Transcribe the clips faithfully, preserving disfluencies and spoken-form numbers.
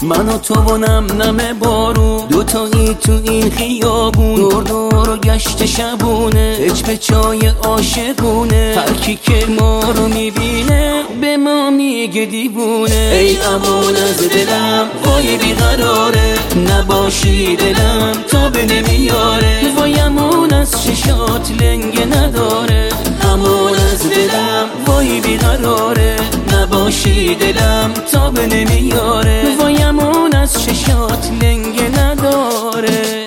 من و تو و نم نم بارون، دوتایی تو این خیابون، دور دور و گشت شبونه، هج به چای عاشقونه. هر کی که ما رو میبینه به ما میگه دیوونه. ای امان از دلم وای بیقراره، نباشی دلم تا به نمیاره. وای امان از چشات لنگه نداره، امان از دلم وای بیقراره، نباشی دلم تا به نمیاره. وای امان از چشات لنگه نداره.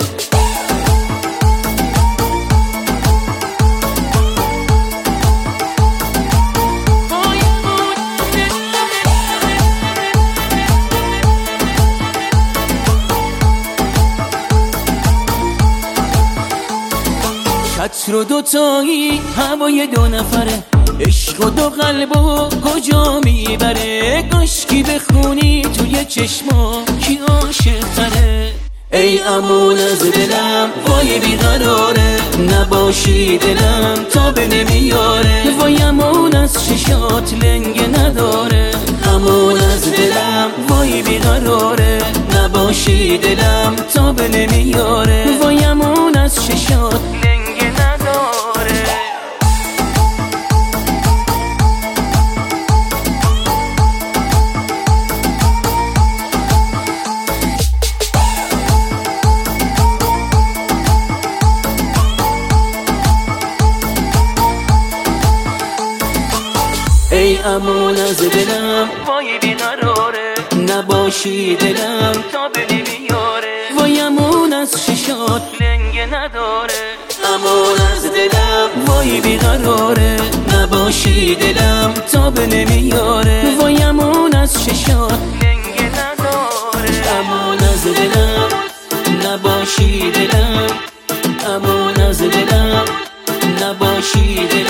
چتر و دوتایی هوای دو نفره، عشق و دو قلب و کجا میبره. کاشکی بخونی توی چشما کی عاشق تره. ای امان از دلم وای بیقراره، نباشی دلم تا به نمیاره. وای امان از چشات لنگه نداره، امان از دلم وای بیقراره، نباشی دلم تا به نمیاره. وای امان از چشات لنگه نداره. ای امان از دلم وای بیقراره، نباشی دلم تا به نمیاره. وای امان از چشات لنگه نداره، امان از دلم وای بیقراره، نباشی دلم تا به نمیاره. وای امان از چشات لنگه نداره، امان از دلم نباشی دلم، امان از دلم نباشی دلم.